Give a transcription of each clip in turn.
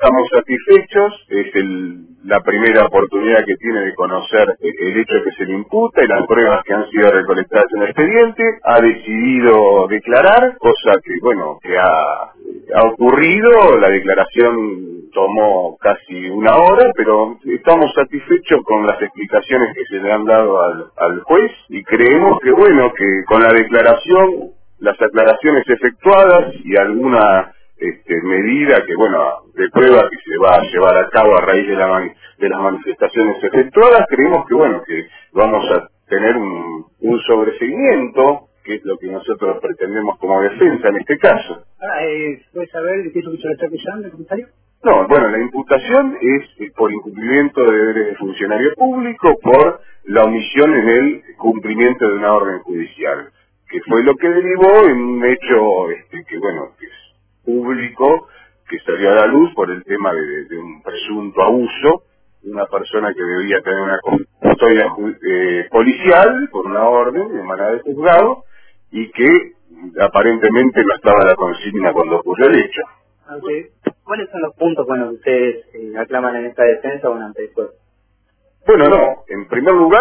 estamos satisfechos, es la primera oportunidad que tiene de conocer el hecho que se le imputa y las pruebas que han sido recolectadas en el expediente, ha decidido declarar, cosa que, bueno, que ha ocurrido, la declaración tomó casi una hora, pero estamos satisfechos con las explicaciones que se le han dado al juez y creemos que, bueno, que con la declaración, las aclaraciones efectuadas y alguna medida que, bueno, de prueba que se va a llevar a cabo a raíz de las manifestaciones efectuadas, creemos que, bueno, que vamos a tener un sobreseguimiento, que es lo que nosotros pretendemos como defensa en este caso. ¿Puedes saber de qué es lo que se le está acusando, comisario? No, bueno, la imputación es por incumplimiento de deberes de funcionario público por la omisión en el cumplimiento de una orden judicial, que fue lo que derivó en un hecho que, bueno, que es público, que salió a la luz por el tema de un presunto abuso de una persona que debía tener una custodia policial por una orden emanada del juzgado y que aparentemente no estaba a la consigna cuando ocurrió el hecho. Okay. ¿Cuáles son los puntos que ustedes aclaman en esta defensa o ante el juez? Bueno, no. En primer lugar,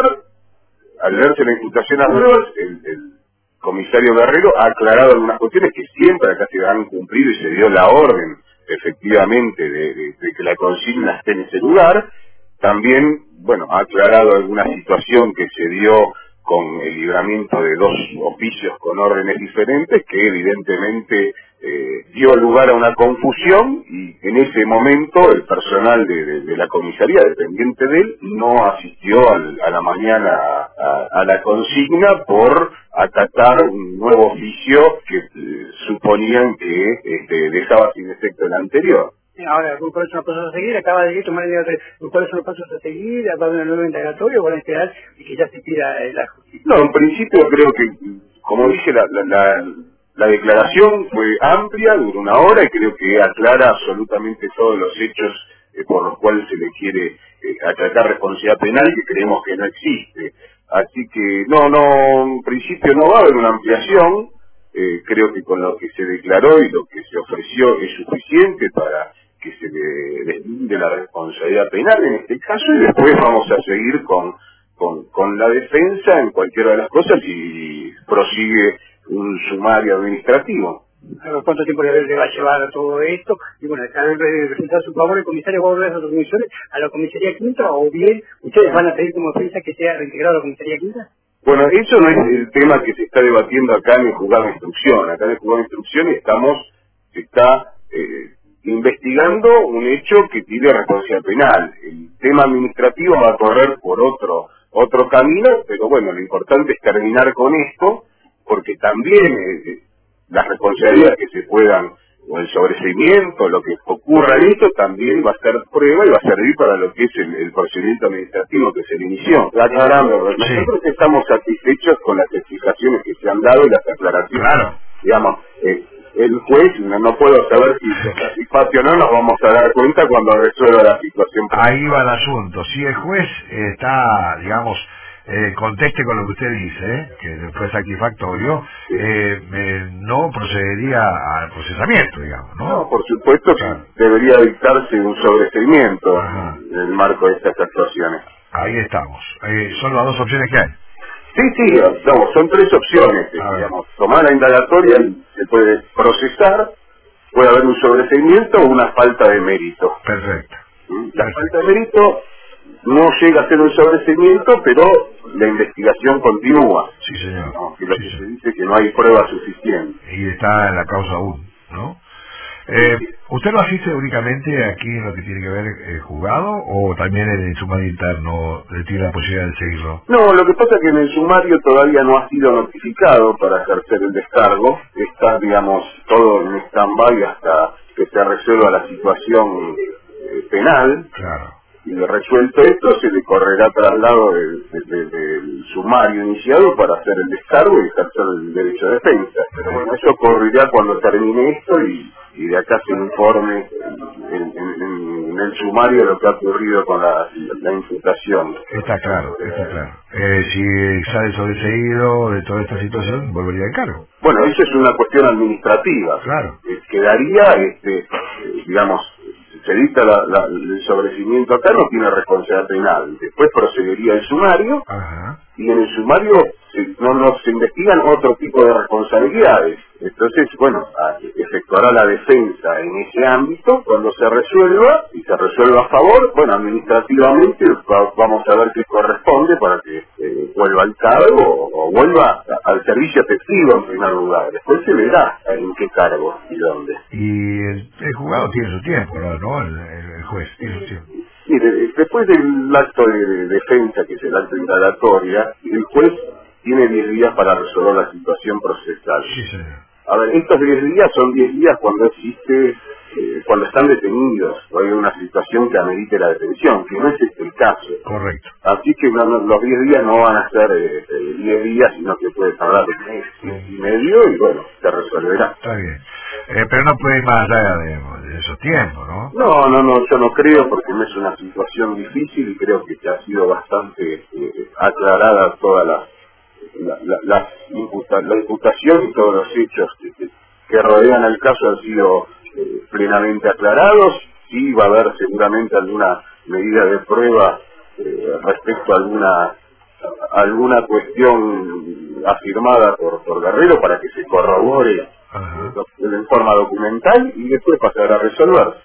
al verse la imputación a pruebas, el comisario Guerrero ha aclarado algunas cuestiones que siempre acá se han cumplido y se dio la orden, efectivamente, de que la consigna esté en ese lugar. También, bueno, ha aclarado alguna situación que se dio con el libramiento de dos oficios con órdenes diferentes, que evidentemente dio lugar a una confusión y en ese momento el personal de la comisaría, dependiente de él, no asistió a la mañana a la consigna por acatar un nuevo oficio que suponían que dejaba sin efecto el anterior. Ahora, ¿cuáles son los pasos a seguir? Acaba de tomar ¿cuáles son los pasos a seguir? ¿Va a haber una nueva indagatoria o van a esperar y que ya se pida la justicia? No, en principio creo que, como dije, la declaración fue amplia, duró una hora y creo que aclara absolutamente todos los hechos por los cuales se le quiere achacar responsabilidad penal, que creemos que no existe. Así que, en principio no va a haber una ampliación. Creo que con lo que se declaró y lo que se ofreció es suficiente para que se le deslinde la responsabilidad penal en este caso y después vamos a seguir con la defensa en cualquiera de las cosas y prosigue un sumario administrativo. ¿Cuánto tiempo le va a llevar todo esto? Y bueno, al haber presentado su favor, el comisario va a volver a sus comisiones a la comisaría quinta o bien ustedes van a pedir como defensa que sea reintegrado a la comisaría quinta. Bueno, eso no es el tema que se está debatiendo acá en el juzgado de instrucción. Acá en el juzgado de instrucción se está investigando un hecho que tiene responsabilidad penal. El tema administrativo va a correr por otro camino, pero bueno, lo importante es terminar con esto, porque también las responsabilidades que se puedan, o el sobreseimiento, lo que ocurra en esto, también va a ser prueba y va a servir para lo que es el procedimiento administrativo que se le inició. Aclarando, nosotros estamos satisfechos con las explicaciones que se han dado y las aclaraciones. Claro. Digamos, el juez, no puedo saber si es satisface o no, nos vamos a dar cuenta cuando resuelva la situación. Ahí va el asunto. Si el juez está, digamos, conteste con lo que usted dice, que fue satisfactorio, no procedería al procesamiento, digamos, ¿no? No, por supuesto que debería dictarse un sobreseimiento en el marco de estas actuaciones. Ahí estamos. Son las dos opciones que hay. Sí, son tres opciones. Digamos, tomar la indagatoria, se puede procesar, puede haber un sobreseimiento o una falta de mérito. Perfecto. La falta de mérito no llega a ser un sobreseimiento, pero la investigación continúa. Sí, señor. ¿No? Que lo que se dice que no hay pruebas suficientes. Y está en la causa 1, ¿no? ¿Usted lo asiste únicamente aquí en lo que tiene que ver juzgado o también en el sumario interno tiene la posibilidad de seguirlo? No, lo que pasa es que en el sumario todavía no ha sido notificado para ejercer el descargo. Está, digamos, todo en stand-by hasta que se resuelva la situación penal. Claro. Y de resuelto esto, se le correrá traslado del sumario iniciado para hacer el descargo y ejercer el derecho de defensa. Pero bueno, eso ocurrirá cuando termine esto y de acá se informe en el sumario lo que ha ocurrido con la imputación. Está claro, está claro. Si sale sobreseído de toda esta situación, volvería al cargo. Bueno, eso es una cuestión administrativa. Claro. Quedaría, digamos, se dicta el sobreseimiento acá, no tiene responsabilidad penal. Después procedería el sumario, Ajá. y en el sumario no se investigan otro tipo de responsabilidades. Entonces, bueno, efectuará la defensa en ese ámbito. Cuando se resuelva, y se resuelva a favor, bueno, administrativamente vamos a ver qué corresponde para que vuelva al cargo o vuelva al servicio efectivo en primer lugar. Después se verá en qué cargo y dónde. Y el juzgado tiene su tiempo, ¿no? El juez tiene su tiempo. Mire, después del acto de defensa, que es el acto de indagatoria, el juez tiene 10 días para resolver la situación procesal. Sí, señor. A ver, estos 10 días son 10 días cuando existe, cuando están detenidos, o hay una situación que amerite la detención, que no es este el caso. Correcto. Así que los 10 días no van a ser 10 días, sino que puede tardar un mes y medio, y bueno, se resolverá. Está bien. Pero no puede ir más allá de esos tiempos, ¿no? No, yo no creo, porque no es una situación difícil, y creo que ha sido bastante aclarada toda la imputación, y todos los hechos que rodean el caso han sido plenamente aclarados. Sí va a haber seguramente alguna medida de prueba respecto a alguna cuestión afirmada por Guerrero para que se corrobore Ajá. en forma documental, y después pasará a resolver.